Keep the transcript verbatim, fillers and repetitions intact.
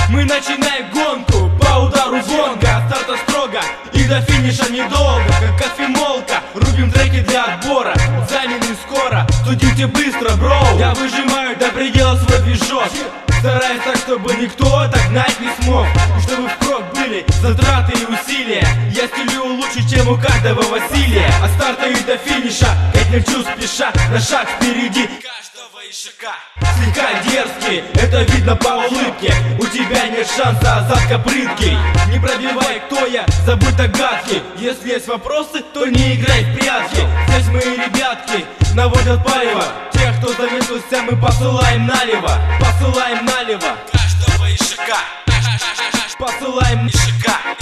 Мы начинаем гонку по удару звонка. От старта строго и до финиша недолго. Как кофемолка, рубим треки для отбора. Экзамены скоро, студите быстро, бро. Я выжимаю до предела свой движок, стараюсь так, чтобы никто догнать не смог. И чтобы впрок были затраты и усилия. Я стилю лучше, чем у каждого Василия. От старта и до финиша, как не лечу спеша, на шаг впереди каждого ишака. Слегка дерзкий, это видно по улыбке. У тебя нет шанса, азартка прыткий. Не пробивай, кто я, забудь догадки. Если есть вопросы, то не играй в прятки. Здесь мои ребятки наводят палево. Тех, кто заметился, мы посылаем налево. Посылаем налево каждого ишака. Посылаем ишака.